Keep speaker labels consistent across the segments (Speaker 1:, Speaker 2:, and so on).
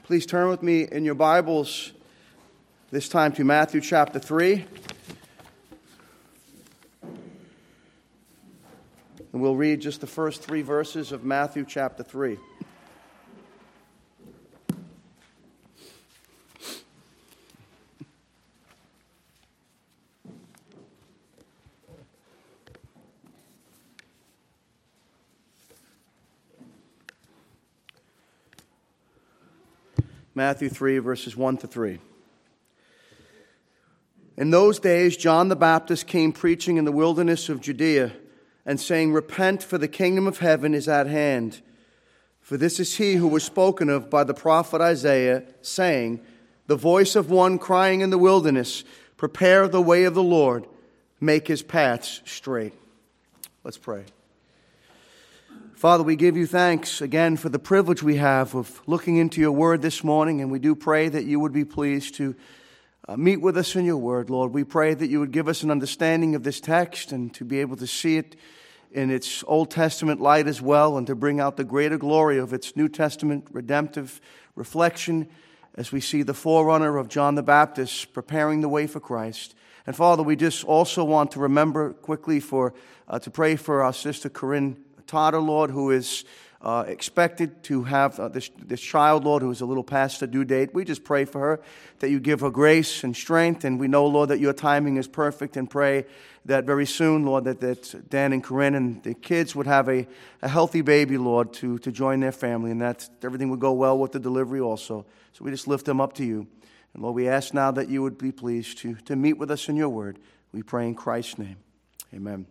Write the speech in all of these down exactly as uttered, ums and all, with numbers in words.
Speaker 1: Please turn with me in your Bibles, this time to Matthew chapter three. And we'll read just the first three verses of Matthew chapter three. Matthew three, verses one to three. In those days, John the Baptist came preaching in the wilderness of Judea and saying, "Repent, for the kingdom of heaven is at hand. For this is he who was spoken of by the prophet Isaiah, saying, the voice of one crying in the wilderness, prepare the way of the Lord, make his paths straight." Let's pray. Father, we give you thanks again for the privilege we have of looking into your word this morning, and we do pray that you would be pleased to uh, meet with us in your word, Lord. We pray that you would give us an understanding of this text and to be able to see it in its Old Testament light as well, and to bring out the greater glory of its New Testament redemptive reflection as we see the forerunner of John the Baptist preparing the way for Christ. And Father, we just also want to remember quickly for uh, to pray for our sister Corinne Totter, Lord, who is uh, expected to have uh, this, this child, Lord, who is a little past the due date. We just pray for her, that you give her grace and strength, and we know, Lord, that your timing is perfect, and pray that very soon, Lord, that, that Dan and Corinne and the kids would have a, a healthy baby, Lord, to, to join their family, and that everything would go well with the delivery also. So we just lift them up to you. And Lord, we ask now that you would be pleased to, to meet with us in your word. We pray in Christ's name. Amen.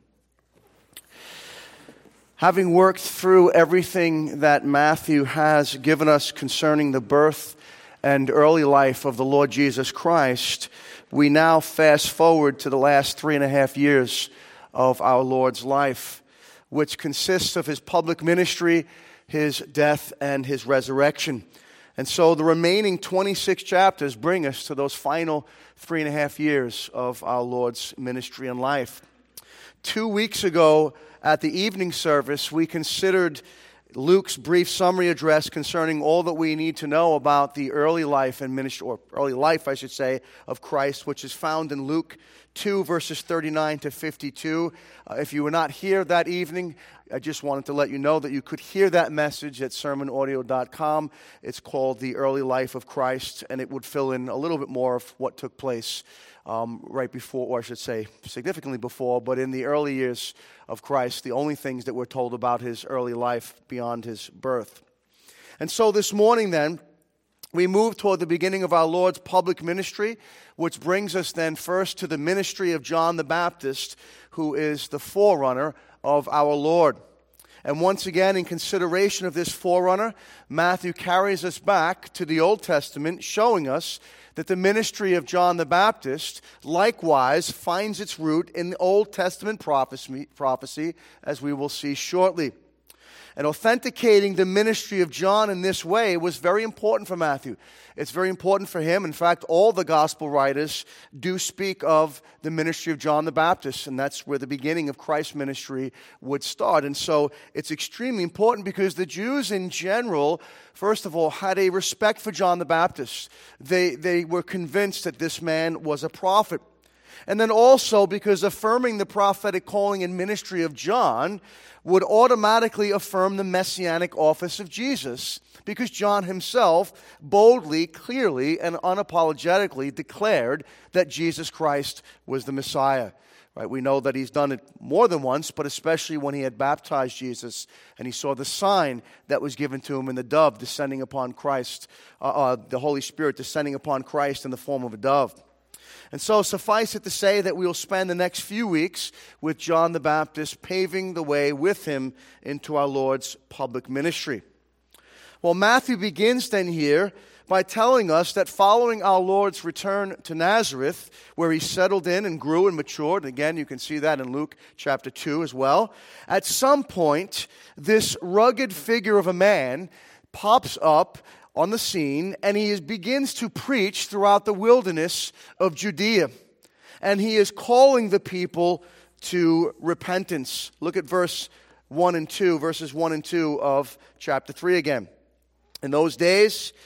Speaker 1: Having worked through everything that Matthew has given us concerning the birth and early life of the Lord Jesus Christ, we now fast forward to the last three and a half years of our Lord's life, which consists of his public ministry, his death, and his resurrection. And so the remaining twenty-six chapters bring us to those final three and a half years of our Lord's ministry and life. Two weeks ago, at the evening service, we considered Luke's brief summary address concerning all that we need to know about the early life and ministry, or early life, I should say, of Christ, which is found in Luke two, verses thirty-nine to fifty-two. Uh, if you were not here that evening, I just wanted to let you know that you could hear that message at sermon audio dot com. It's called The Early Life of Christ, and it would fill in a little bit more of what took place Um, right before, or I should say significantly before, but in the early years of Christ, the only things that we're told about his early life beyond his birth. And so this morning then, we move toward the beginning of our Lord's public ministry, which brings us then first to the ministry of John the Baptist, who is the forerunner of our Lord. And once again, in consideration of this forerunner, Matthew carries us back to the Old Testament, showing us that the ministry of John the Baptist likewise finds its root in the Old Testament prophecy, prophecy, as we will see shortly. And authenticating the ministry of John in this way was very important for Matthew. It's very important for him. In fact, all the gospel writers do speak of the ministry of John the Baptist, and that's where the beginning of Christ's ministry would start. And so it's extremely important because the Jews in general, first of all, had a respect for John the Baptist. They, they were convinced that this man was a prophet. And then also because affirming the prophetic calling and ministry of John would automatically affirm the messianic office of Jesus, because John himself boldly, clearly, and unapologetically declared that Jesus Christ was the Messiah. Right? We know that he's done it more than once, but especially when he had baptized Jesus and he saw the sign that was given to him in the dove descending upon Christ, uh, uh, the Holy Spirit descending upon Christ in the form of a dove. And so suffice it to say that we will spend the next few weeks with John the Baptist, paving the way with him into our Lord's public ministry. Well, Matthew begins then here by telling us that following our Lord's return to Nazareth, where he settled in and grew and matured, and again you can see that in Luke chapter two as well, at some point this rugged figure of a man pops up on the scene, and he is, begins to preach throughout the wilderness of Judea. And he is calling the people to repentance. Look at verse one and two, verses one and two of chapter three again. In those days,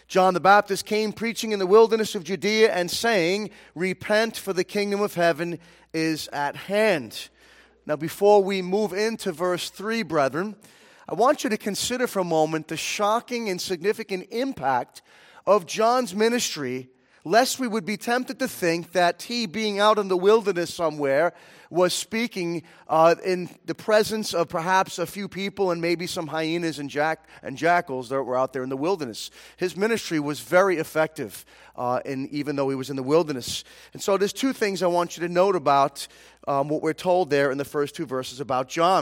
Speaker 1: John the Baptist came preaching in the wilderness of Judea and saying, repent, for the kingdom of heaven is at hand. Now, before we move into verse three, brethren, I want you to consider for a moment the shocking and significant impact of John's ministry, lest we would be tempted to think that he, being out in the wilderness somewhere, was speaking uh, in the presence of perhaps a few people and maybe some hyenas and, jack- and jackals that were out there in the wilderness. His ministry was very effective, uh, in, even though he was in the wilderness. And so there's two things I want you to note about um, what we're told there in the first two verses about John.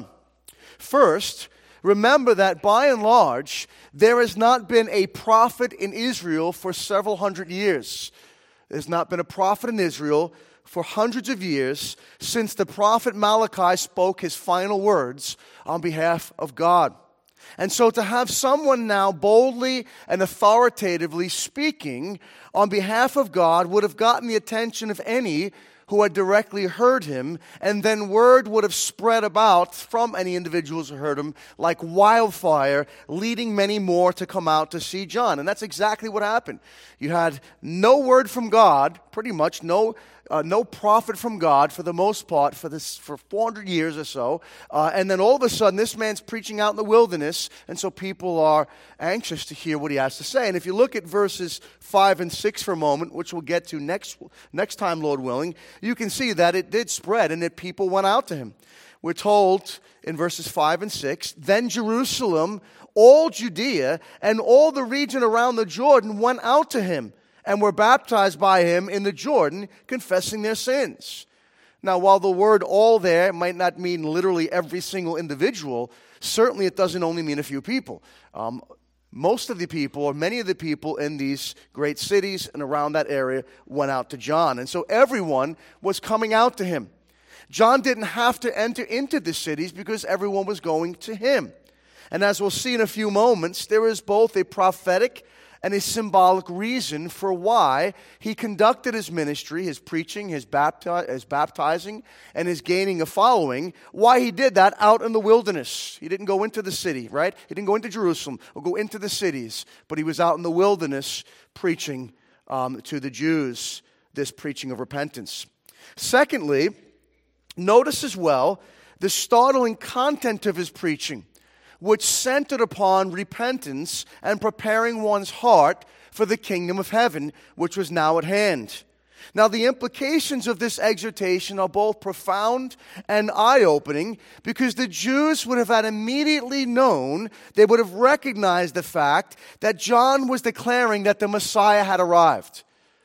Speaker 1: First, remember that by and large, there has not been a prophet in Israel for several hundred years. There's not been a prophet in Israel for hundreds of years since the prophet Malachi spoke his final words on behalf of God. And so to have someone now boldly and authoritatively speaking on behalf of God would have gotten the attention of any who had directly heard him, and then word would have spread about from any individuals who heard him like wildfire, leading many more to come out to see John. And that's exactly what happened. You had no word from God, pretty much no uh, no prophet from God for the most part for this for four hundred years or so, uh, and then all of a sudden this man's preaching out in the wilderness, and so people are anxious to hear what he has to say. And if you look at verses five and six for a moment, which we'll get to next next time, Lord willing, you can see that it did spread and that people went out to him. We're told in verses five and six, then Jerusalem, all Judea, and all the region around the Jordan went out to him and were baptized by him in the Jordan, confessing their sins. Now, while the word all there might not mean literally every single individual, certainly it doesn't only mean a few people. Um, most of the people, or many of the people in these great cities and around that area went out to John. And so everyone was coming out to him. John didn't have to enter into the cities because everyone was going to him. And as we'll see in a few moments, there is both a prophetic and a symbolic reason for why he conducted his ministry, his preaching, his, bapti- his baptizing, and his gaining a following, why he did that out in the wilderness. He didn't go into the city, right? He didn't go into Jerusalem or go into the cities, but he was out in the wilderness preaching um, to the Jews, this preaching of repentance. Secondly, notice as well the startling content of his preaching, which centered upon repentance and preparing one's heart for the kingdom of heaven, which was now at hand. Now, the implications of this exhortation are both profound and eye-opening, because the Jews would have had immediately known, they would have recognized the fact that John was declaring that the Messiah had arrived.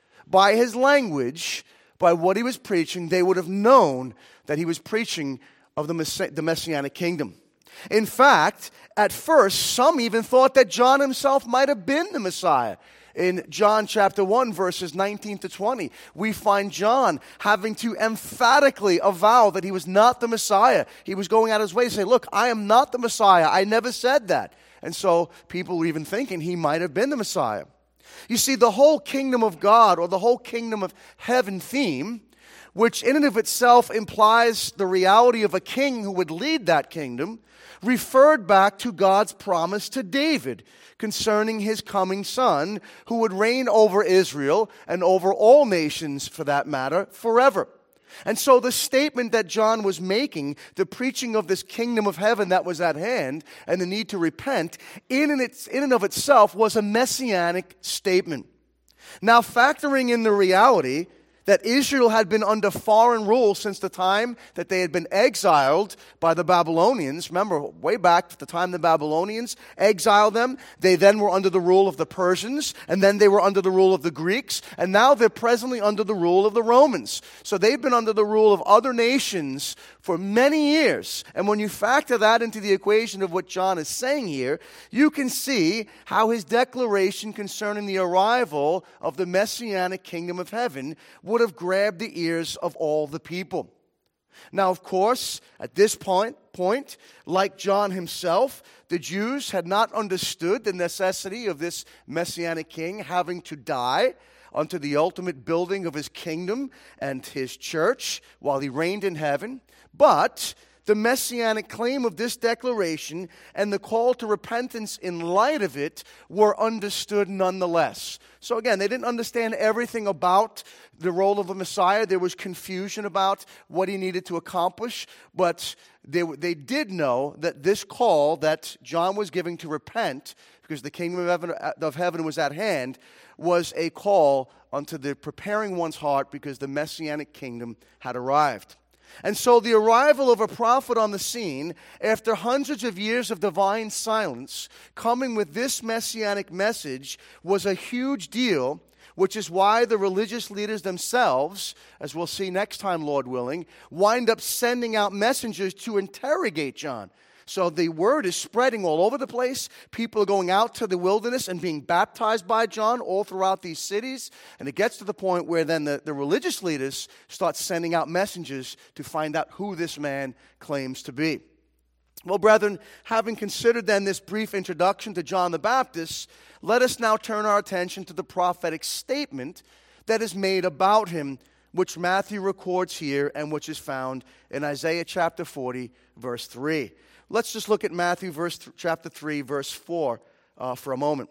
Speaker 1: By his language, by what he was preaching, they would have known that he was preaching of the, Mess- the Messianic kingdom. In fact, at first, some even thought that John himself might have been the Messiah. In John chapter one, verses nineteen to twenty, we find John having to emphatically avow that he was not the Messiah. He was going out his way to say, look, I am not the Messiah. I never said that. And so people were even thinking he might have been the Messiah. You see, the whole kingdom of God, or the whole kingdom of heaven theme, which in and of itself implies the reality of a king who would lead that kingdom, referred back to God's promise to David concerning his coming son, who would reign over Israel and over all nations, for that matter, forever. And so the statement that John was making, the preaching of this kingdom of heaven that was at hand and the need to repent, in and, its, in and of itself was a messianic statement. Now, factoring in the reality that Israel had been under foreign rule since the time that they had been exiled by the Babylonians. Remember, way back at the time the Babylonians exiled them, they then were under the rule of the Persians, and then they were under the rule of the Greeks, and now they're presently under the rule of the Romans. So they've been under the rule of other nations for many years. And when you factor that into the equation of what John is saying here, you can see how his declaration concerning the arrival of the Messianic kingdom of heaven would have grabbed the ears of all the people. Now, of course, at this point, point, like John himself, the Jews had not understood the necessity of this Messianic king having to die unto the ultimate building of his kingdom and his church while he reigned in heaven. But the messianic claim of this declaration and the call to repentance in light of it were understood nonetheless. So again, they didn't understand everything about the role of the Messiah. There was confusion about what he needed to accomplish, but they, they did know that this call that John was giving to repent, because the kingdom of heaven, of heaven was at hand, was a call unto the preparing one's heart because the messianic kingdom had arrived. And so the arrival of a prophet on the scene, after hundreds of years of divine silence, coming with this messianic message was a huge deal, which is why the religious leaders themselves, as we'll see next time, Lord willing, wind up sending out messengers to interrogate John. So the word is spreading all over the place. People are going out to the wilderness and being baptized by John all throughout these cities. And it gets to the point where then the, the religious leaders start sending out messengers to find out who this man claims to be. Well, brethren, having considered then this brief introduction to John the Baptist, let us now turn our attention to the prophetic statement that is made about him, which Matthew records here and which is found in Isaiah chapter forty, verse three. Let's just look at Matthew verse th- chapter three, verse four uh, for a moment.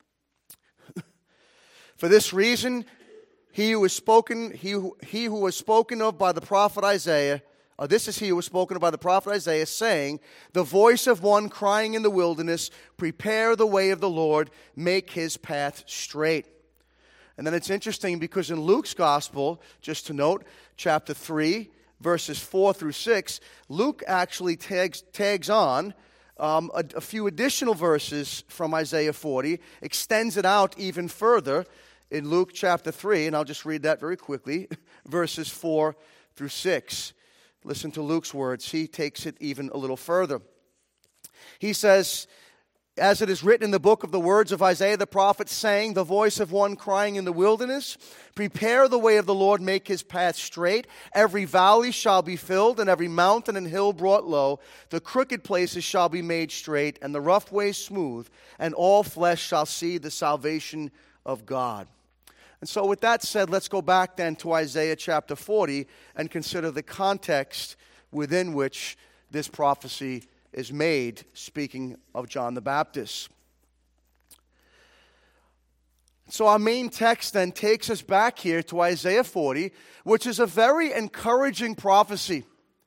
Speaker 1: For this reason, he who was spoken, he who, he who was spoken of by the prophet Isaiah, uh, this is he who was spoken of by the prophet Isaiah, saying, the voice of one crying in the wilderness, prepare the way of the Lord, make his path straight. And then it's interesting because in Luke's gospel, just to note, chapter three, verses four through six, Luke actually tags, tags on um, a, a few additional verses from Isaiah forty, extends it out even further in Luke chapter three, and I'll just read that very quickly, verses four through six. Listen to Luke's words. He takes it even a little further. He says, as it is written in the book of the words of Isaiah the prophet, saying, the voice of one crying in the wilderness, prepare the way of the Lord, make his path straight. Every valley shall be filled, and every mountain and hill brought low. The crooked places shall be made straight, and the rough ways smooth, and all flesh shall see the salvation of God. And so with that said, let's go back then to Isaiah chapter forty and consider the context within which this prophecy is made, speaking of John the Baptist. So our main text then takes us back here to Isaiah forty, which is a very encouraging prophecy.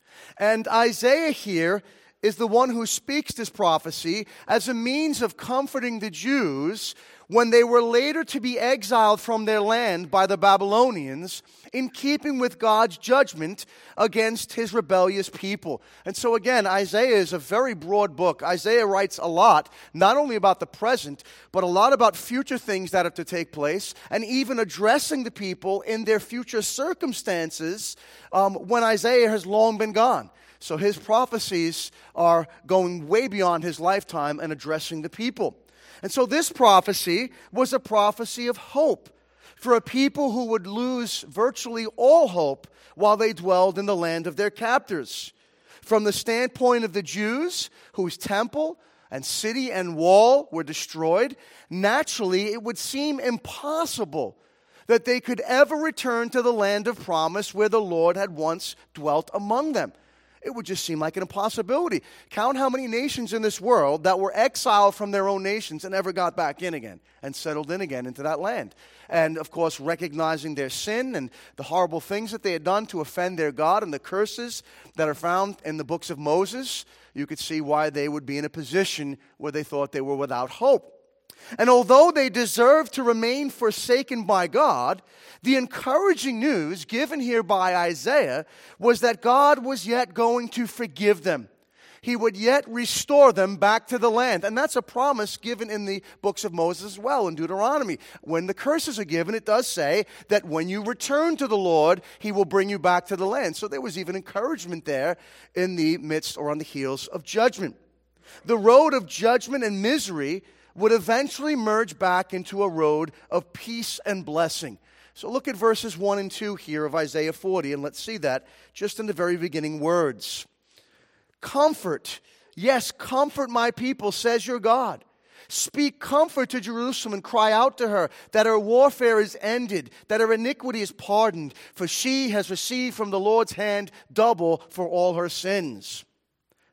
Speaker 1: And Isaiah here is the one who speaks this prophecy as a means of comforting the Jews when they were later to be exiled from their land by the Babylonians, in keeping with God's judgment against his rebellious people. And so again, Isaiah is a very broad book. Isaiah writes a lot, not only about the present, but a lot about future things that are to take place, and even addressing the people in their future circumstances um, when Isaiah has long been gone. So his prophecies are going way beyond his lifetime and addressing the people. And so this prophecy was a prophecy of hope for a people who would lose virtually all hope while they dwelled in the land of their captors. From the standpoint of the Jews, whose temple and city and wall were destroyed, naturally it would seem impossible that they could ever return to the land of promise where the Lord had once dwelt among them. It would just seem like an impossibility. Count how many nations in this world that were exiled from their own nations and never got back in again and settled in again into that land. And, of course, recognizing their sin and the horrible things that they had done to offend their God and the curses that are found in the books of Moses, you could see why they would be in a position where they thought they were without hope. And although they deserved to remain forsaken by God, the encouraging news given here by Isaiah was that God was yet going to forgive them. He would yet restore them back to the land. And that's a promise given in the books of Moses as well, in Deuteronomy. When the curses are given, it does say that when you return to the Lord, he will bring you back to the land. So there was even encouragement there in the midst or on the heels of judgment. The road of judgment and misery would eventually merge back into a road of peace and blessing. So look at verses one and two here of Isaiah forty, and let's see that just in the very beginning words. Comfort, yes, comfort my people, says your God. Speak comfort to Jerusalem and cry out to her that her warfare is ended, that her iniquity is pardoned, for she has received from the Lord's hand double for all her sins.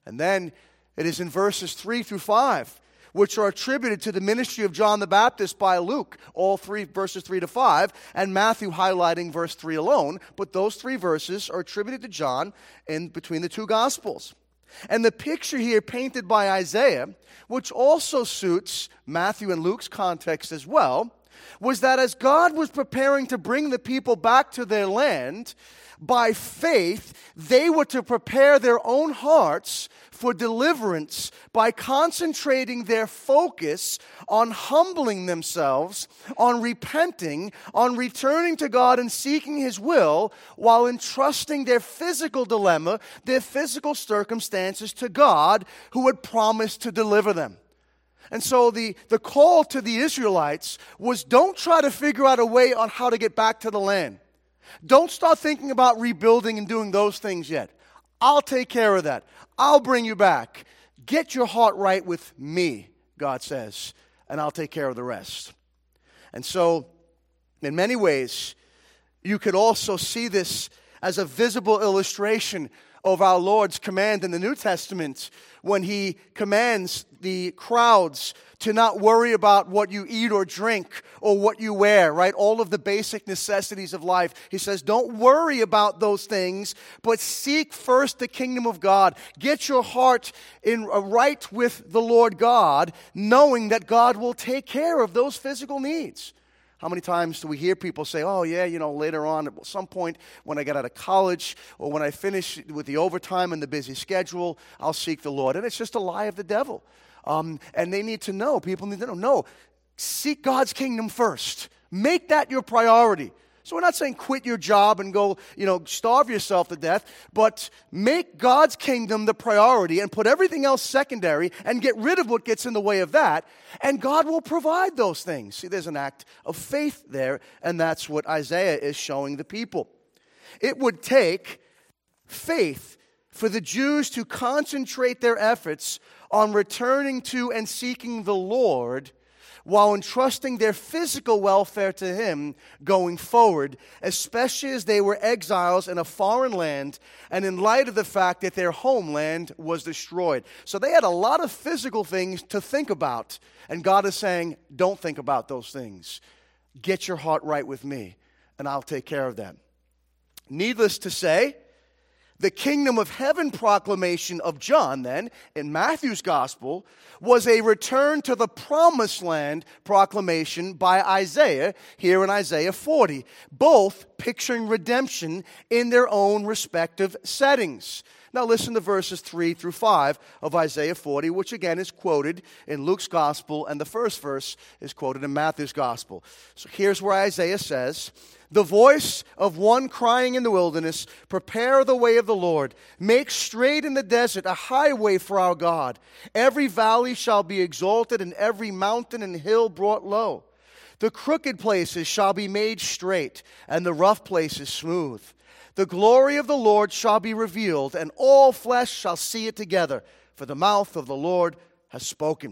Speaker 1: And then it is in verses three through five, which are attributed to the ministry of John the Baptist by Luke, all three verses three to five, and Matthew highlighting verse three alone. But those three verses are attributed to John in between the two Gospels. And the picture here painted by Isaiah, which also suits Matthew and Luke's context as well, was that as God was preparing to bring the people back to their land, by faith, they were to prepare their own hearts for deliverance by concentrating their focus on humbling themselves, on repenting, on returning to God and seeking His will, while entrusting their physical dilemma, their physical circumstances to God, who had promised to deliver them. And so the, the call to the Israelites was, don't try to figure out a way on how to get back to the land. Don't start thinking about rebuilding and doing those things yet. I'll take care of that. I'll bring you back. Get your heart right with me, God says, and I'll take care of the rest. And so, in many ways, you could also see this as a visible illustration of our Lord's command in the New Testament when He commands the crowds to not worry about what you eat or drink or what you wear, right? All of the basic necessities of life. He says, don't worry about those things, but seek first the kingdom of God. Get your heart in right with the Lord God, knowing that God will take care of those physical needs. How many times do we hear people say, oh, yeah, you know, later on, at some point when I get out of college or when I finish with the overtime and the busy schedule, I'll seek the Lord. And it's just a lie of the devil. Um, and they need to know, people need to know, no, seek God's kingdom first. Make that your priority. So we're not saying quit your job and go, you know, starve yourself to death, but make God's kingdom the priority and put everything else secondary and get rid of what gets in the way of that, and God will provide those things. See, there's an act of faith there, and that's what Isaiah is showing the people. It would take faith for the Jews to concentrate their efforts on returning to and seeking the Lord while entrusting their physical welfare to Him going forward, especially as they were exiles in a foreign land and in light of the fact that their homeland was destroyed. So they had a lot of physical things to think about, and God is saying, don't think about those things. Get your heart right with me, and I'll take care of them. Needless to say, the kingdom of heaven proclamation of John, then, in Matthew's gospel, was a return to the promised land proclamation by Isaiah, here in Isaiah forty, both picturing redemption in their own respective settings. Now listen to verses three through five of Isaiah forty, which again is quoted in Luke's gospel, and the first verse is quoted in Matthew's gospel. So here's where Isaiah says, the voice of one crying in the wilderness, prepare the way of the Lord. Make straight in the desert a highway for our God. Every valley shall be exalted, and every mountain and hill brought low. The crooked places shall be made straight, and the rough places smooth. The glory of the Lord shall be revealed, and all flesh shall see it together, for the mouth of the Lord has spoken.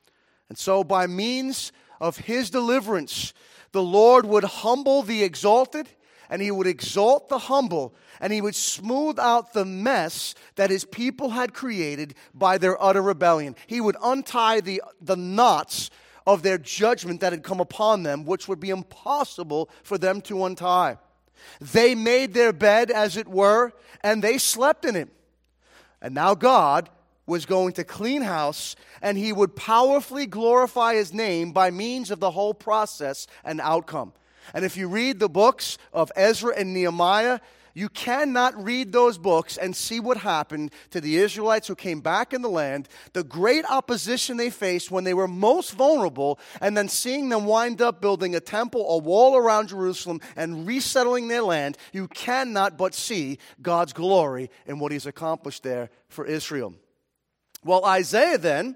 Speaker 1: And so by means of His deliverance, the Lord would humble the exalted, and He would exalt the humble, and He would smooth out the mess that His people had created by their utter rebellion. He would untie the, the knots of their judgment that had come upon them, which would be impossible for them to untie. They made their bed, as it were, and they slept in it. And now God was going to clean house, and He would powerfully glorify His name by means of the whole process and outcome. And if you read the books of Ezra and Nehemiah, you cannot read those books and see what happened to the Israelites who came back in the land, the great opposition they faced when they were most vulnerable, and then seeing them wind up building a temple, a wall around Jerusalem, and resettling their land. You cannot but see God's glory in what He's accomplished there for Israel. Well, Isaiah then,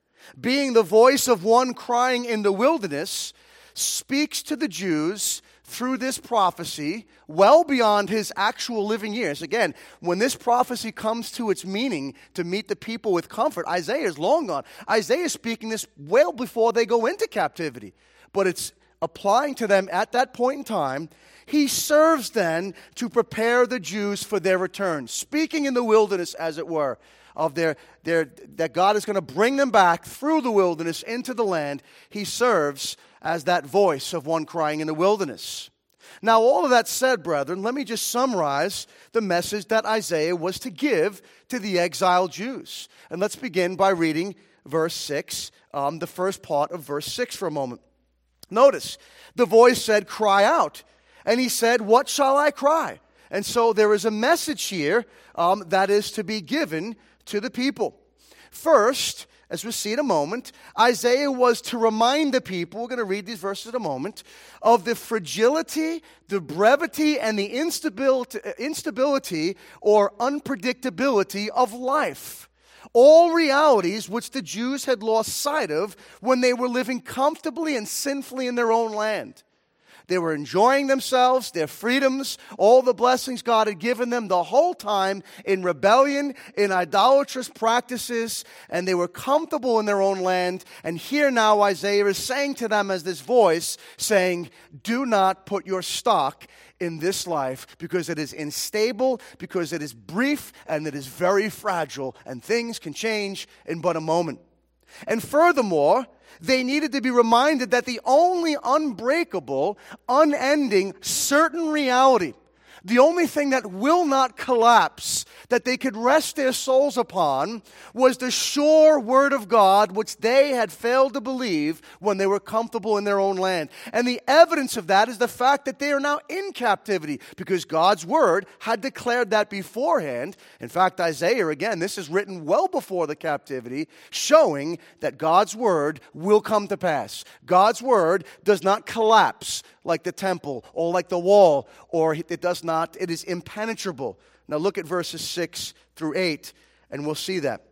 Speaker 1: being the voice of one crying in the wilderness, speaks to the Jews through this prophecy well beyond his actual living years. Again, when this prophecy comes to its meaning to meet the people with comfort, Isaiah is long gone. Isaiah is speaking this well before they go into captivity. But it's applying to them at that point in time. He serves then to prepare the Jews for their return, speaking in the wilderness, as it were. of their, their that God is going to bring them back through the wilderness into the land, he serves as that voice of one crying in the wilderness. Now, all of that said, brethren, let me just summarize the message that Isaiah was to give to the exiled Jews. And let's begin by reading verse six, um, the first part of verse six for a moment. Notice, the voice said, cry out. And he said, what shall I cry? And so there is a message here um, that is to be given to the people. First, as we'll see in a moment, Isaiah was to remind the people, we're going to read these verses in a moment, of the fragility, the brevity, and the instability, instability or unpredictability of life. All realities which the Jews had lost sight of when they were living comfortably and sinfully in their own land. They were enjoying themselves, their freedoms, all the blessings God had given them the whole time in rebellion, in idolatrous practices, and they were comfortable in their own land. And here now Isaiah is saying to them as this voice, saying, do not put your stock in this life because it is unstable, because it is brief, and it is very fragile, and things can change in but a moment. And furthermore, they needed to be reminded that the only unbreakable, unending, certain reality, the only thing that will not collapse, that they could rest their souls upon, was the sure word of God, which they had failed to believe when they were comfortable in their own land. And the evidence of that is the fact that they are now in captivity, because God's word had declared that beforehand. In fact, Isaiah, again, this is written well before the captivity, showing that God's word will come to pass. God's word does not collapse like the temple or like the wall, or it does not, it is impenetrable. Now look at verses six through eight, and we'll see that.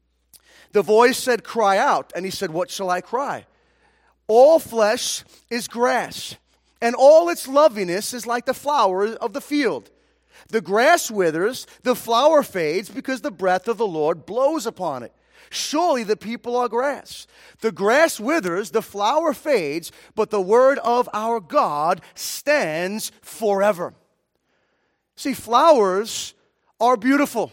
Speaker 1: The voice said, cry out. And he said, what shall I cry? All flesh is grass, and all its loveliness is like the flower of the field. The grass withers, the flower fades, because the breath of the Lord blows upon it. Surely the people are grass. The grass withers, the flower fades, but the word of our God stands forever. See, flowers are beautiful.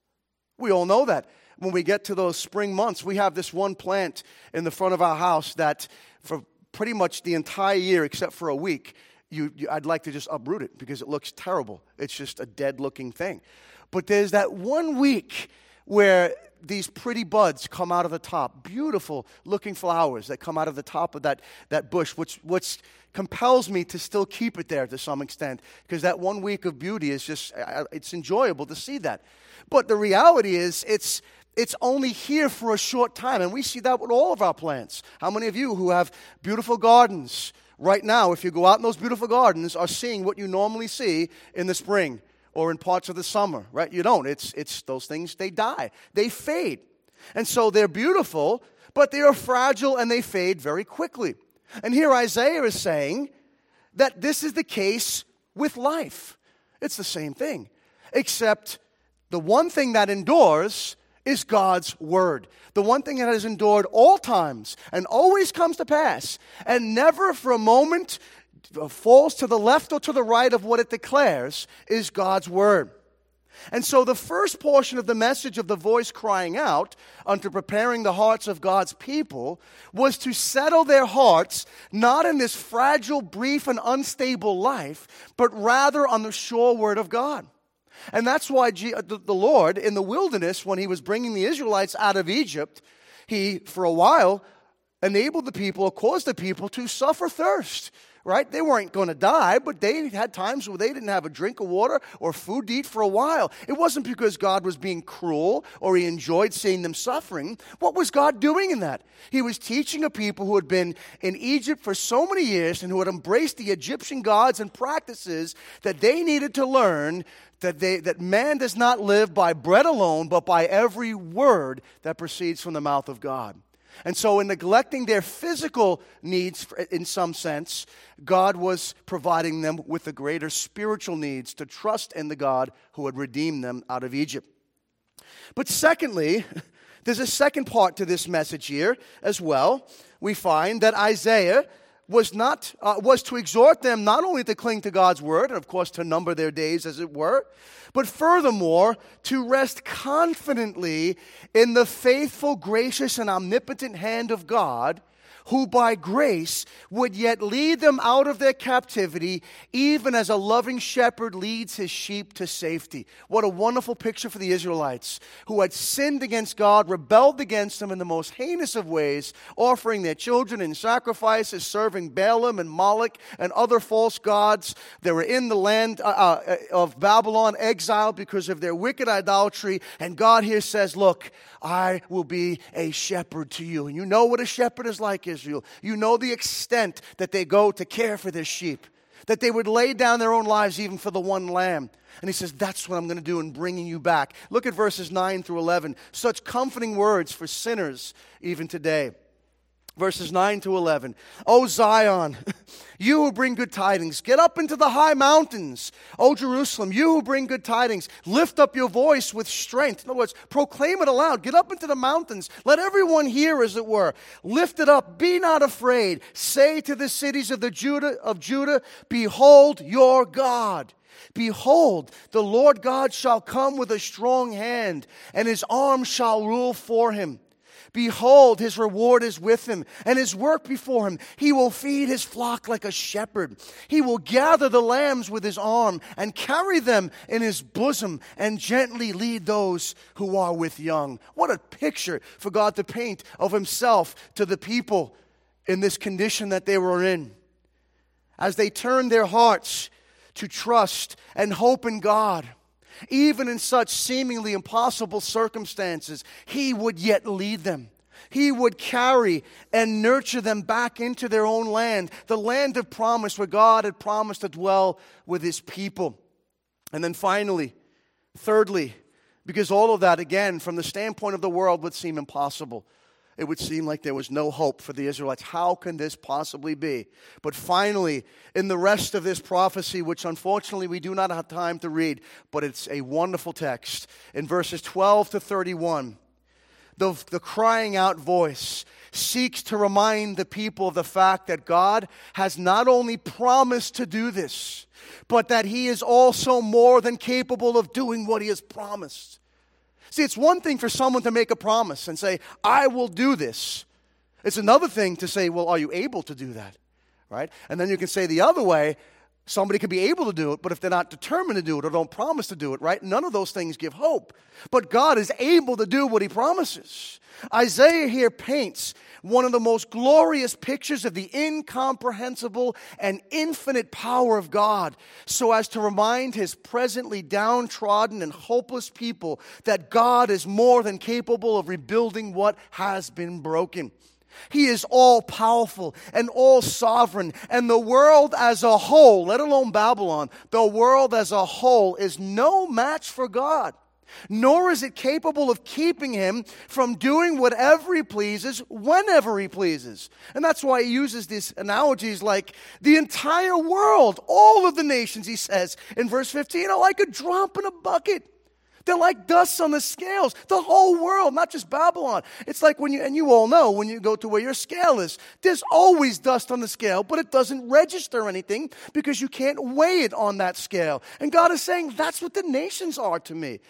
Speaker 1: We all know that. When we get to those spring months, we have this one plant in the front of our house that for pretty much the entire year, except for a week, you, you, I'd like to just uproot it because it looks terrible. It's just a dead-looking thing. But there's that one week where these pretty buds come out of the top, beautiful looking flowers that come out of the top of that, that bush, which, which compels me to still keep it there to some extent, because that one week of beauty is just, it's enjoyable to see that. But the reality is, it's it's only here for a short time, and we see that with all of our plants. How many of you who have beautiful gardens right now, if you go out in those beautiful gardens, are seeing what you normally see in the spring or in parts of the summer, right? You don't. It's it's those things, they die. They fade. And so they're beautiful, but they are fragile and they fade very quickly. And here Isaiah is saying that this is the case with life. It's the same thing, except the one thing that endures is God's word. The one thing that has endured all times and always comes to pass, and never for a moment falls to the left or to the right of what it declares, is God's word. And so the first portion of the message of the voice crying out unto preparing the hearts of God's people was to settle their hearts not in this fragile, brief, and unstable life, but rather on the sure word of God. And that's why the Lord in the wilderness, when he was bringing the Israelites out of Egypt, he, for a while, enabled the people, caused the people to suffer thirst. Right? They weren't going to die, but they had times where they didn't have a drink of water or food to eat for a while. It wasn't because God was being cruel or he enjoyed seeing them suffering. What was God doing in that? He was teaching a people who had been in Egypt for so many years and who had embraced the Egyptian gods and practices that they needed to learn that they that man does not live by bread alone, but by every word that proceeds from the mouth of God. And so in neglecting their physical needs in some sense, God was providing them with the greater spiritual needs to trust in the God who had redeemed them out of Egypt. But secondly, there's a second part to this message here as well. We find that Isaiah was not uh, was to exhort them not only to cling to God's word, and of course to number their days as it were, but furthermore to rest confidently in the faithful, gracious, and omnipotent hand of God, who by grace would yet lead them out of their captivity, even as a loving shepherd leads his sheep to safety. What a wonderful picture for the Israelites, who had sinned against God, rebelled against him in the most heinous of ways, offering their children in sacrifices, serving Balaam and Moloch and other false gods. They were in the land uh, uh, of Babylon, exiled because of their wicked idolatry. And God here says, look, I will be a shepherd to you. And you know what a shepherd is like, Israel. You know the extent that they go to care for their sheep, that they would lay down their own lives even for the one lamb. And he says, that's what I'm going to do in bringing you back. Look at verses nine through eleven. Such comforting words for sinners even today. Verses nine to eleven. O Zion, you who bring good tidings, get up into the high mountains. O Jerusalem, you who bring good tidings, lift up your voice with strength. In other words, proclaim it aloud. Get up into the mountains. Let everyone hear, as it were. Lift it up. Be not afraid. Say to the cities of the Judah of Judah, behold your God. Behold, the Lord God shall come with a strong hand, and his arm shall rule for him. Behold, his reward is with him, and his work before him. He will feed his flock like a shepherd. He will gather the lambs with his arm, and carry them in his bosom, and gently lead those who are with young. What a picture for God to paint of himself to the people in this condition that they were in. As they turned their hearts to trust and hope in God, even in such seemingly impossible circumstances, he would yet lead them. He would carry and nurture them back into their own land, the land of promise where God had promised to dwell with his people. And then finally, thirdly, because all of that, again, from the standpoint of the world, would seem impossible. It would seem like there was no hope for the Israelites. How can this possibly be? But finally, in the rest of this prophecy, which unfortunately we do not have time to read, but it's a wonderful text, in verses twelve to thirty-one, the, the crying out voice seeks to remind the people of the fact that God has not only promised to do this, but that he is also more than capable of doing what he has promised. See, it's one thing for someone to make a promise and say, I will do this. It's another thing to say, well, are you able to do that? Right? And then you can say the other way, somebody can be able to do it, but if they're not determined to do it or don't promise to do it, right? None of those things give hope. But God is able to do what he promises. Isaiah here paints one of the most glorious pictures of the incomprehensible and infinite power of God, so as to remind his presently downtrodden and hopeless people that God is more than capable of rebuilding what has been broken. He is all-powerful and all-sovereign, and the world as a whole, let alone Babylon, the world as a whole is no match for God. Nor is it capable of keeping him from doing whatever he pleases, whenever he pleases. And that's why he uses these analogies like the entire world, all of the nations, he says in verse fifteen, are like a drop in a bucket. They're like dust on the scales. The whole world, not just Babylon. It's like when you, and you all know, when you go to where your scale is, there's always dust on the scale, but it doesn't register anything because you can't weigh it on that scale. And God is saying, that's what the nations are to me.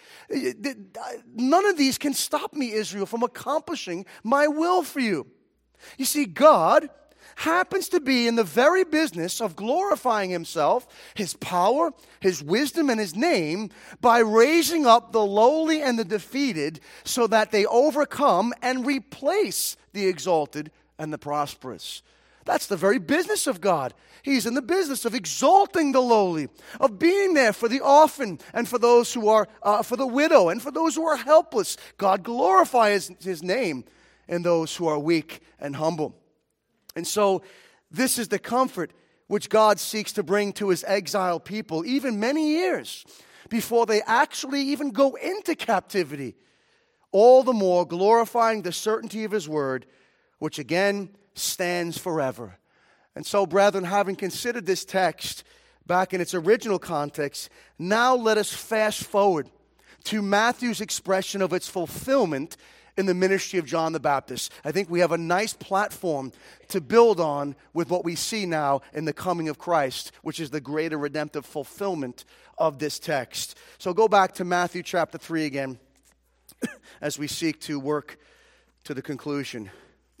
Speaker 1: None of these can stop me, Israel, from accomplishing my will for you. You see, God happens to be in the very business of glorifying himself, his power, his wisdom, and his name by raising up the lowly and the defeated so that they overcome and replace the exalted and the prosperous. That's the very business of God. He's in the business of exalting the lowly, of being there for the orphan and for those who are, uh, for the widow and for those who are helpless. God glorifies his name in those who are weak and humble. And so this is the comfort which God seeks to bring to his exiled people, even many years before they actually even go into captivity, all the more glorifying the certainty of his word, which again stands forever. And so, brethren, having considered this text back in its original context, now let us fast forward to Matthew's expression of its fulfillment in the ministry of John the Baptist. I think we have a nice platform to build on with what we see now in the coming of Christ, which is the greater redemptive fulfillment of this text. So go back to Matthew chapter three again as we seek to work to the conclusion.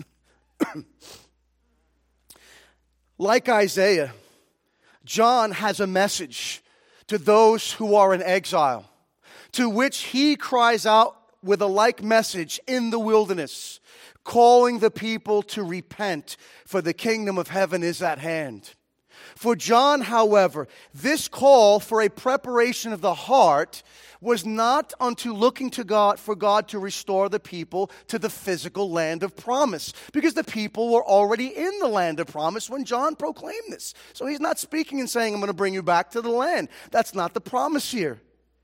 Speaker 1: Like Isaiah, John has a message to those who are in exile, to which he cries out with a like message in the wilderness, calling the people to repent, for the kingdom of heaven is at hand. For John, however, this call for a preparation of the heart was not unto looking to God for God to restore the people to the physical land of promise, because the people were already in the land of promise when John proclaimed this. So he's not speaking and saying, I'm going to bring you back to the land. That's not the promise here.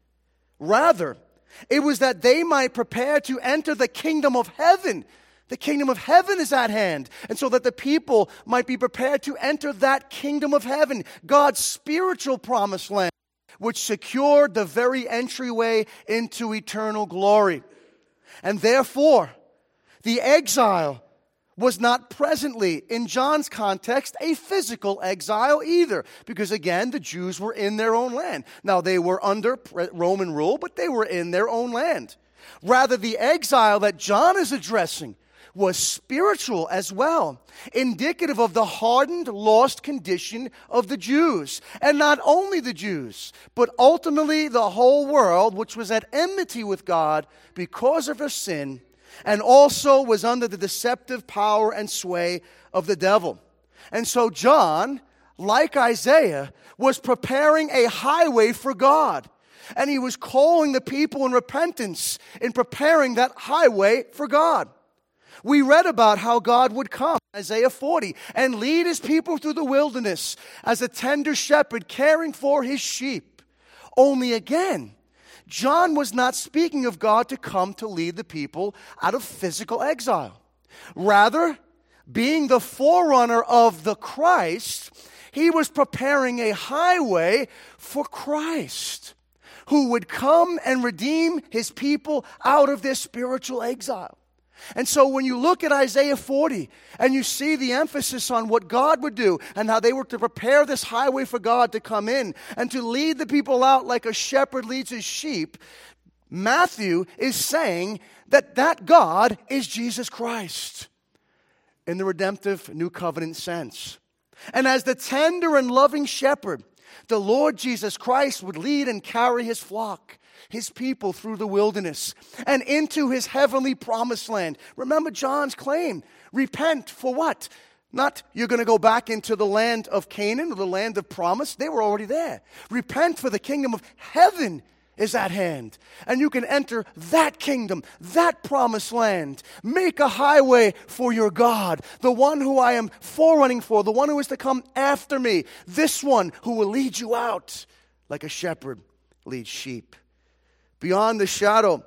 Speaker 1: Rather, it was that they might prepare to enter the kingdom of heaven. The kingdom of heaven is at hand. And so that the people might be prepared to enter that kingdom of heaven, God's spiritual promised land, which secured the very entryway into eternal glory. And therefore, the exile was not presently, in John's context, a physical exile either. Because again, the Jews were in their own land. Now, they were under Roman rule, but they were in their own land. Rather, the exile that John is addressing was spiritual as well, indicative of the hardened, lost condition of the Jews. And not only the Jews, but ultimately the whole world, which was at enmity with God because of their sin, and also was under the deceptive power and sway of the devil. And so John, like Isaiah, was preparing a highway for God. And he was calling the people in repentance in preparing that highway for God. We read about how God would come, Isaiah forty, and lead his people through the wilderness as a tender shepherd caring for his sheep. Only again, John was not speaking of God to come to lead the people out of physical exile. Rather, being the forerunner of the Christ, he was preparing a highway for Christ, who would come and redeem his people out of their spiritual exile. And so when you look at Isaiah forty and you see the emphasis on what God would do and how they were to prepare this highway for God to come in and to lead the people out like a shepherd leads his sheep, Matthew is saying that that God is Jesus Christ in the redemptive new covenant sense. And as the tender and loving shepherd, the Lord Jesus Christ would lead and carry his flock, his people, through the wilderness and into his heavenly promised land. Remember John's claim. Repent for what? Not you're going to go back into the land of Canaan or the land of promise. They were already there. Repent, for the kingdom of heaven is at hand. And you can enter that kingdom, that promised land. Make a highway for your God, the one who I am forerunning for, the one who is to come after me, this one who will lead you out like a shepherd leads sheep. Beyond the shadow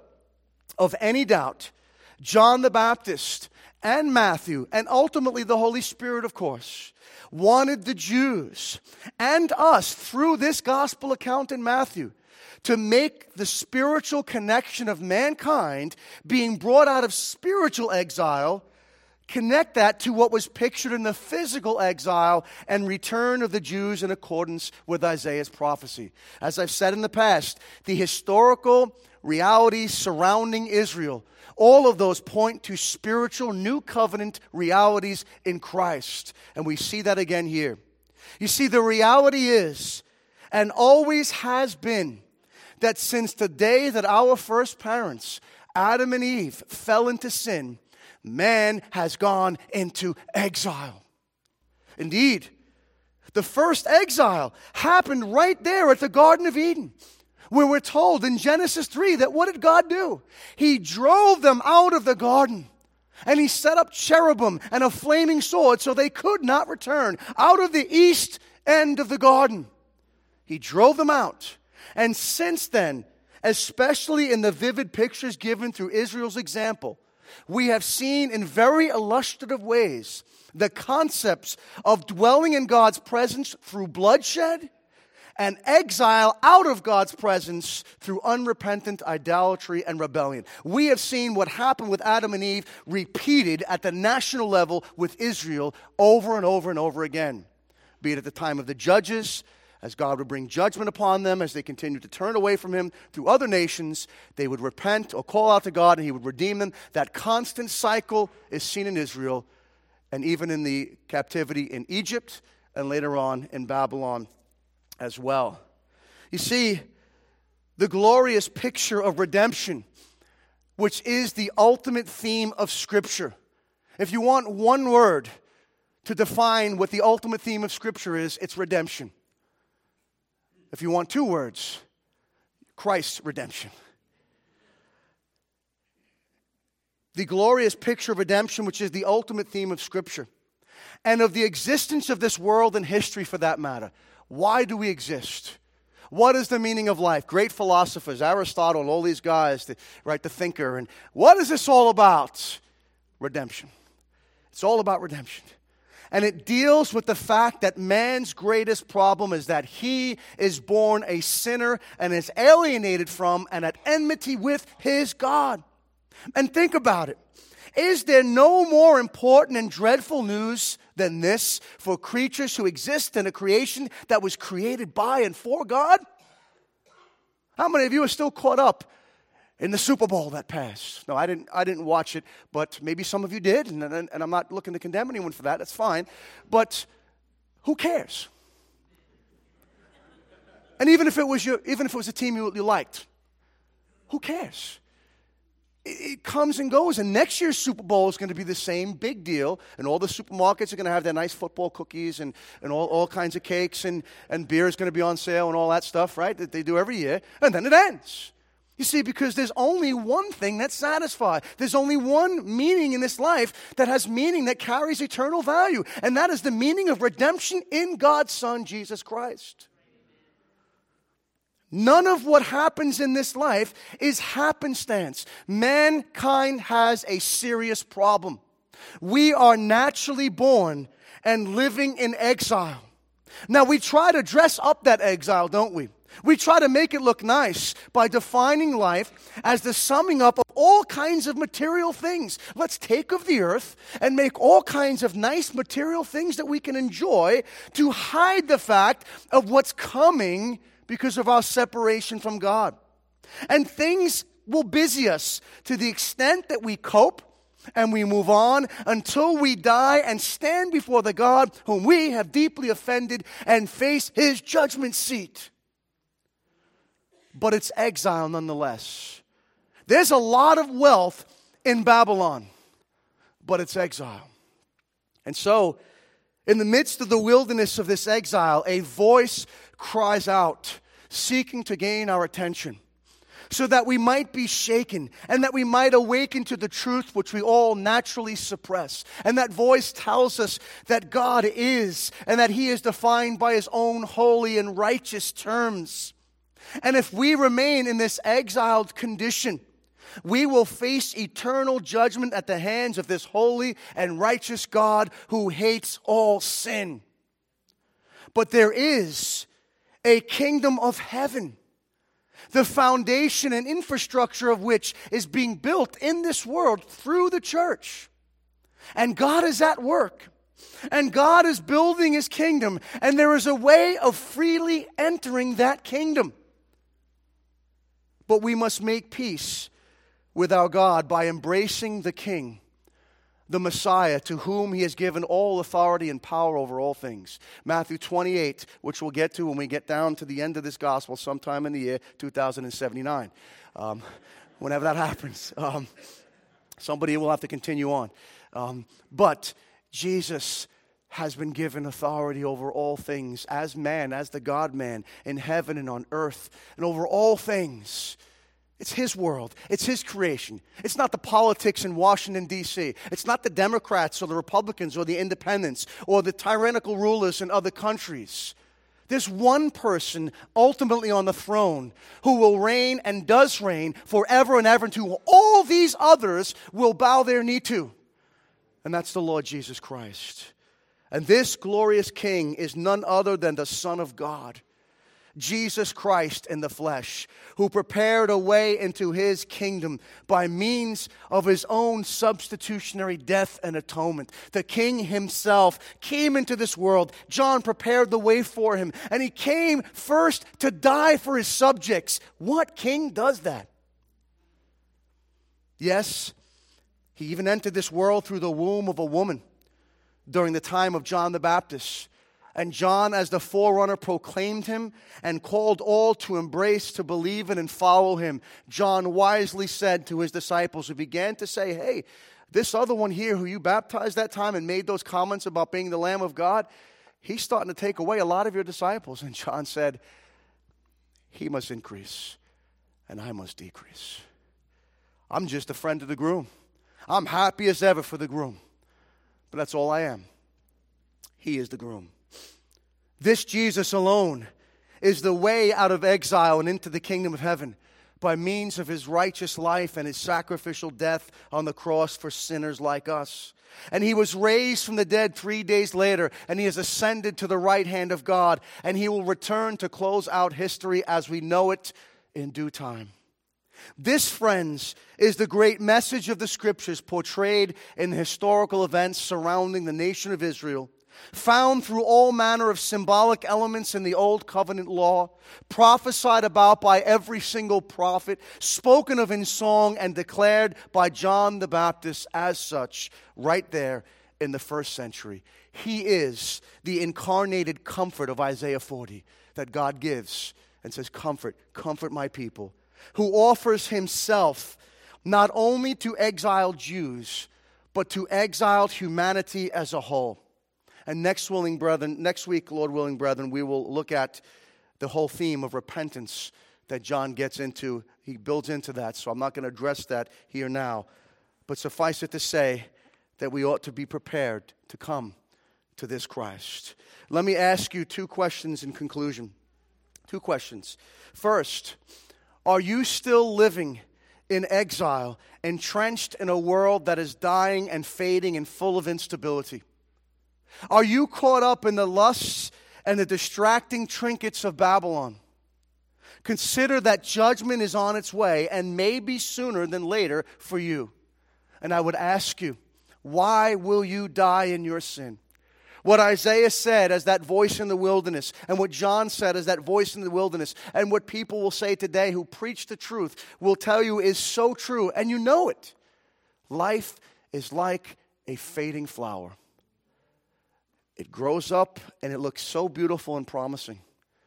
Speaker 1: of any doubt, John the Baptist and Matthew, and ultimately the Holy Spirit, of course, wanted the Jews and us, through this gospel account in Matthew, to make the spiritual connection of mankind being brought out of spiritual exile, connect that to what was pictured in the physical exile and return of the Jews in accordance with Isaiah's prophecy. As I've said in the past, the historical realities surrounding Israel, all of those point to spiritual new covenant realities in Christ. And we see that again here. You see, the reality is, and always has been, that since the day that our first parents, Adam and Eve, fell into sin, man has gone into exile. Indeed, the first exile happened right there at the Garden of Eden, where we're told in Genesis three that what did God do? He drove them out of the garden, and he set up cherubim and a flaming sword so they could not return out of the east end of the garden. He drove them out. And since then, especially in the vivid pictures given through Israel's example, we have seen in very illustrative ways the concepts of dwelling in God's presence through bloodshed and exile out of God's presence through unrepentant idolatry and rebellion. We have seen what happened with Adam and Eve repeated at the national level with Israel over and over and over again. Be it at the time of the judges, as God would bring judgment upon them as they continued to turn away from Him through other nations, they would repent or call out to God and He would redeem them. That constant cycle is seen in Israel and even in the captivity in Egypt and later on in Babylon as well. You see, the glorious picture of redemption, which is the ultimate theme of Scripture. If you want one word to define what the ultimate theme of Scripture is, it's redemption. If you want two words, Christ's redemption. The glorious picture of redemption, which is the ultimate theme of Scripture, and of the existence of this world and history for that matter. Why do we exist? What is the meaning of life? Great philosophers, Aristotle and all these guys, the, right, the thinker. And what is this all about? Redemption. It's all about redemption. And it deals with the fact that man's greatest problem is that he is born a sinner and is alienated from and at enmity with his God. And think about it. Is there no more important and dreadful news than this for creatures who exist in a creation that was created by and for God? How many of you are still caught up in the Super Bowl that passed? No, I didn't I didn't watch it, but maybe some of you did, and, and, and I'm not looking to condemn anyone for that. That's fine. But who cares? And even if it was your, even if it was a team you, you liked, who cares? It comes and goes, and next year's Super Bowl is going to be the same big deal, and all the supermarkets are going to have their nice football cookies and, and all, all kinds of cakes, and, and beer is going to be on sale and all that stuff, right, that they do every year, and then it ends. You see, because there's only one thing that satisfies. There's only one meaning in this life that has meaning that carries eternal value, and that is the meaning of redemption in God's Son, Jesus Christ. None of what happens in this life is happenstance. Mankind has a serious problem. We are naturally born and living in exile. Now, we try to dress up that exile, don't we? We try to make it look nice by defining life as the summing up of all kinds of material things. Let's take of the earth and make all kinds of nice material things that we can enjoy to hide the fact of what's coming because of our separation from God. And things will busy us to the extent that we cope and we move on until we die and stand before the God whom we have deeply offended and face His judgment seat. But it's exile nonetheless. There's a lot of wealth in Babylon, but it's exile. And so, in the midst of the wilderness of this exile, a voice cries out, seeking to gain our attention, so that we might be shaken and that we might awaken to the truth which we all naturally suppress. And that voice tells us that God is, and that He is defined by His own holy and righteous terms. And if we remain in this exiled condition, we will face eternal judgment at the hands of this holy and righteous God who hates all sin. But there is a kingdom of heaven, the foundation and infrastructure of which is being built in this world through the church. And God is at work. And God is building His kingdom. And there is a way of freely entering that kingdom. But we must make peace with our God by embracing the King, the Messiah, to whom He has given all authority and power over all things. Matthew twenty-eight, which we'll get to when we get down to the end of this gospel sometime in the year two thousand seventy-nine. Um, whenever that happens. Um, somebody will have to continue on. Um, but Jesus has been given authority over all things as man, as the God-man in heaven and on earth, and over all things. It's His world. It's His creation. It's not the politics in Washington, D C It's not the Democrats or the Republicans or the independents or the tyrannical rulers in other countries. There's one person ultimately on the throne who will reign and does reign forever and ever, and to all these others will bow their knee to. And that's the Lord Jesus Christ. And this glorious King is none other than the Son of God. Jesus Christ in the flesh, who prepared a way into his kingdom by means of his own substitutionary death and atonement. The King himself came into this world. John prepared the way for him, and he came first to die for his subjects. What king does that? Yes, he even entered this world through the womb of a woman during the time of John the Baptist. And John, as the forerunner, proclaimed him and called all to embrace, to believe in and follow him. John wisely said to his disciples who began to say, hey, this other one here who you baptized that time and made those comments about being the Lamb of God, he's starting to take away a lot of your disciples. And John said, he must increase and I must decrease. I'm just a friend of the groom. I'm happy as ever for the groom. But that's all I am. He is the groom. This Jesus alone is the way out of exile and into the kingdom of heaven by means of his righteous life and his sacrificial death on the cross for sinners like us. And he was raised from the dead three days later, and he has ascended to the right hand of God, and he will return to close out history as we know it in due time. This, friends, is the great message of the Scriptures portrayed in the historical events surrounding the nation of Israel, found through all manner of symbolic elements in the Old Covenant law, prophesied about by every single prophet, spoken of in song, and declared by John the Baptist as such, right there in the first century. He is the incarnated comfort of Isaiah forty that God gives and says, comfort, comfort my people, who offers himself not only to exiled Jews, but to exiled humanity as a whole. And next willing brethren, next week, Lord willing, brethren, we will look at the whole theme of repentance that John gets into. He builds into that, so I'm not going to address that here now. But suffice it to say that we ought to be prepared to come to this Christ. Let me ask you two questions in conclusion. Two questions. First, are you still living in exile, entrenched in a world that is dying and fading and full of instability? Are you caught up in the lusts and the distracting trinkets of Babylon? Consider that judgment is on its way, and maybe sooner than later for you. And I would ask you, why will you die in your sin? What Isaiah said as that voice in the wilderness, and what John said as that voice in the wilderness, and what people will say today who preach the truth will tell you is so true, and you know it. Life is like a fading flower. It grows up and it looks so beautiful and promising.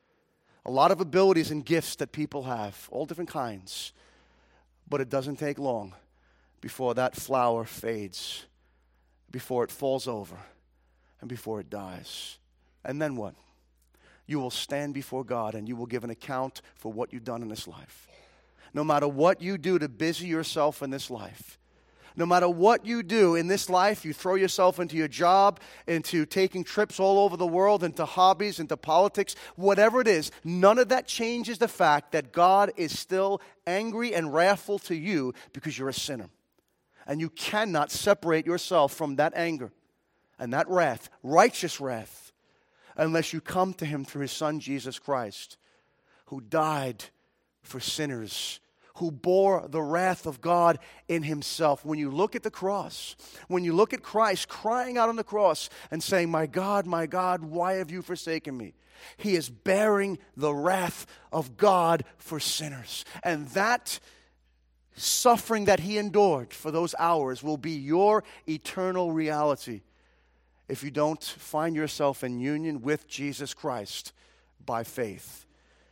Speaker 1: A lot of abilities and gifts that people have, all different kinds. But it doesn't take long before that flower fades, before it falls over, and before it dies. And then what? You will stand before God and you will give an account for what you've done in this life. No matter what you do to busy yourself in this life, no matter what you do in this life, you throw yourself into your job, into taking trips all over the world, into hobbies, into politics, whatever it is, none of that changes the fact that God is still angry and wrathful to you because you're a sinner. And you cannot separate yourself from that anger and that wrath, righteous wrath, unless you come to him through his Son, Jesus Christ, who died for sinners, who bore the wrath of God in himself. When you look at the cross, when you look at Christ crying out on the cross and saying, my God, my God, why have you forsaken me? He is bearing the wrath of God for sinners. And that suffering that he endured for those hours will be your eternal reality if you don't find yourself in union with Jesus Christ by faith.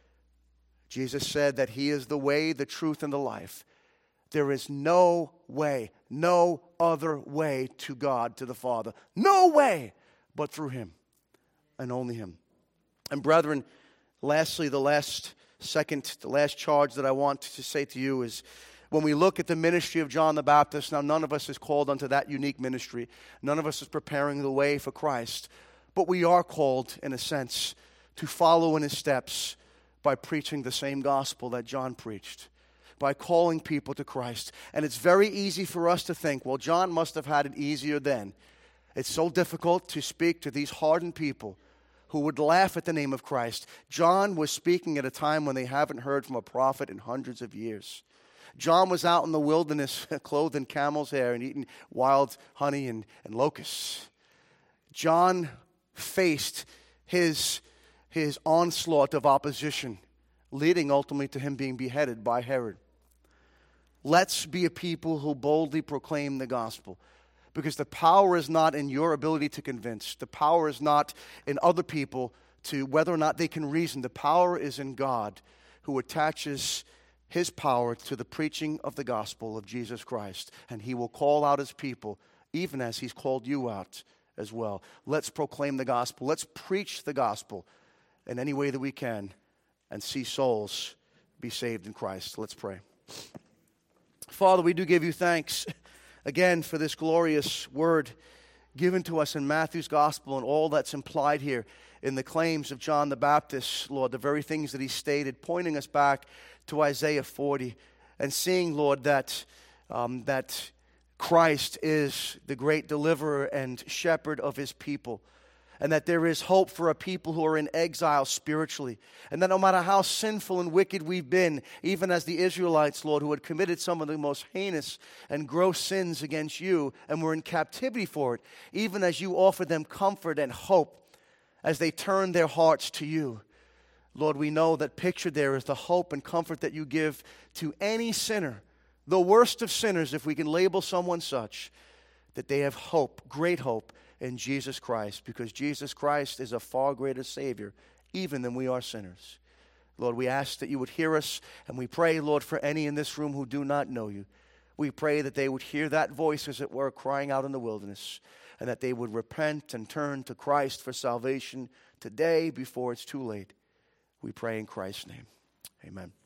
Speaker 1: Jesus said that he is the way, the truth, and the life. There is no way, no other way to God, to the Father. No way but through him and only him. And brethren, lastly, the last second, the last charge that I want to say to you is when we look at the ministry of John the Baptist, now none of us is called unto that unique ministry. None of us is preparing the way for Christ. But we are called, in a sense, to follow in his steps by preaching the same gospel that John preached, by calling people to Christ. And it's very easy for us to think, well, John must have had it easier then. It's so difficult to speak to these hardened people who would laugh at the name of Christ. John was speaking at a time when they haven't heard from a prophet in hundreds of years. John was out in the wilderness clothed in camel's hair and eating wild honey and, and locusts. John faced his, his onslaught of opposition, leading ultimately to him being beheaded by Herod. Let's be a people who boldly proclaim the gospel, because the power is not in your ability to convince. The power is not in other people to whether or not they can reason. The power is in God, who attaches his power to the preaching of the gospel of Jesus Christ. And he will call out his people, even as he's called you out as well. Let's proclaim the gospel. Let's preach the gospel in any way that we can and see souls be saved in Christ. Let's pray. Father, we do give you thanks again for this glorious word given to us in Matthew's gospel and all that's implied here in the claims of John the Baptist, Lord, the very things that he stated, pointing us back to Isaiah forty and seeing, Lord, that, um, that Christ is the great deliverer and shepherd of his people, and that there is hope for a people who are in exile spiritually, and that no matter how sinful and wicked we've been, even as the Israelites, Lord, who had committed some of the most heinous and gross sins against you and were in captivity for it, even as you offer them comfort and hope as they turn their hearts to you. Lord, we know that pictured there is the hope and comfort that you give to any sinner, the worst of sinners, if we can label someone such, that they have hope, great hope, in Jesus Christ, because Jesus Christ is a far greater Savior even than we are sinners. Lord, we ask that you would hear us, and we pray, Lord, for any in this room who do not know you. We pray that they would hear that voice, as it were, crying out in the wilderness, and that they would repent and turn to Christ for salvation today before it's too late. We pray in Christ's name. Amen.